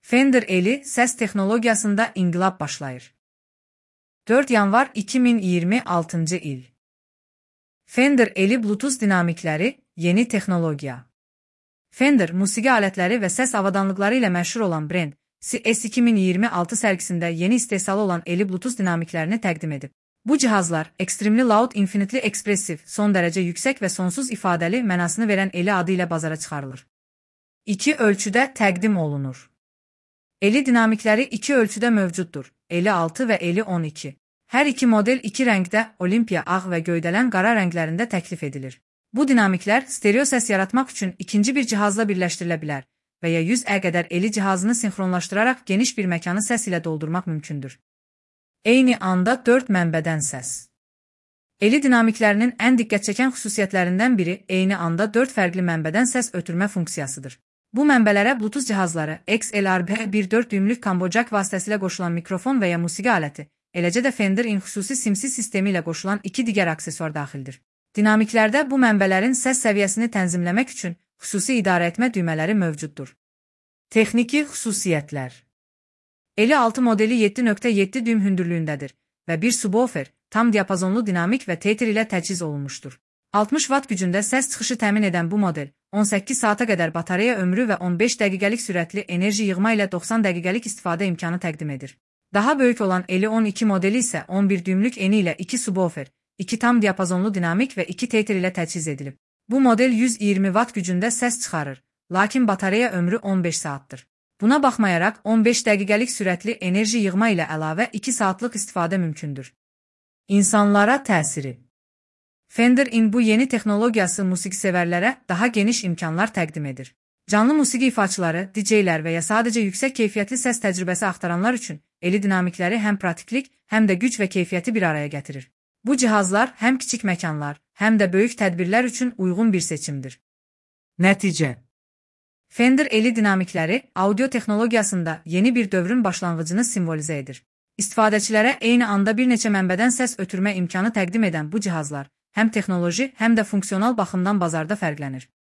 Fender eli səs texnologiyasında inqilab başlayır. 4 yanvar 2026 il. Fender eli Bluetooth dinamikləri, yeni texnologiya. Fender musiqi alətləri və səs avadanlıqları ilə məşhur olan brend, CES 2026 sərgisində yeni istehsalı olan eli Bluetooth dinamiklərini təqdim edib. Bu cihazlar, Extremely Loud Infinitely Expressive, son dərəcə yüksək və sonsuz ifadəli mənasını verən eli adı ilə bazara çıxarılır. 2 ölçüdə təqdim olunur. Eli dinamikləri 2 ölçüdə mövcuddur, eli 6 və eli 12. Hər iki model 2 rəngdə, Olimpiya ağ və göydələn qara rənglərində təklif edilir. Bu dinamiklər stereo səs yaratmaq üçün ikinci bir cihazla birləşdirilə bilər və ya 100ə qədər eli cihazını sinxronlaşdıraraq geniş bir məkanı səs ilə doldurmaq mümkündür. Eyni anda 4 mənbədən səs. Eli dinamiklərinin ən diqqət çəkən xüsusiyyətlərindən biri eyni anda 4 fərqli mənbədən səs ötürmə funksiyasıdır. Bu mənbələrə Bluetooth cihazları, XLR-1.4 düymlük combo jack vasitəsilə qoşulan mikrofon və ya musiqi aləti, eləcə də Fenderin xüsusi simsiz sistemi ilə qoşulan 2 digər aksesuar daxildir. Dinamiklərdə bu mənbələrin səs səviyyəsini tənzimləmək üçün xüsusi idarəetmə düymələri mövcuddur. Texniki xüsusiyyətlər. Eli 6 modeli 7.7 düym hündürlüyündədir və bir subwoofer, tam diapazonlu dinamik və tetr ilə təchiz olunmuşdur. 60 watt gücündə səs çıxışı təmin edən bu model, 18 saata qədər batareya ömrü və 15 dəqiqəlik sürətli enerji yığma ilə 90 dəqiqəlik istifadə imkanı təqdim edir. Daha böyük olan eli 12 modeli isə 11 düymlük eni ilə 2 subwoofer, 2 tam diapazonlu dinamik və 2 tetr ilə təchiz edilib. Bu model 120 watt gücündə səs çıxarır, lakin batareya ömrü 15 saatdır. Buna baxmayaraq 15 dəqiqəlik sürətli enerji yığma ilə əlavə 2 saatlıq istifadə mümkündür. İnsanlara təsiri. Fenderin bu yeni texnologiyası musiqisevərlərə daha geniş imkanlar təqdim edir. Canlı musiqi ifaçıları, DJ-lər və ya sadəcə yüksək keyfiyyətli səs təcrübəsi axtaranlar üçün eli dinamikləri həm pratiklik, həm də güc və keyfiyyəti bir araya gətirir. Bu cihazlar həm kiçik məkanlar, həm də böyük tədbirlər üçün uyğun bir seçimdir. Nəticə. Fender eli dinamikləri audio texnologiyasında yeni bir dövrün başlanğıcını simvolizə edir. İstifadəçilərə eyni anda bir neçə mənbədən səs ötürmə imkanı təqdim edən bu cihazlar həm texnoloji, həm də funksional baxımdan bazarda fərqlənir.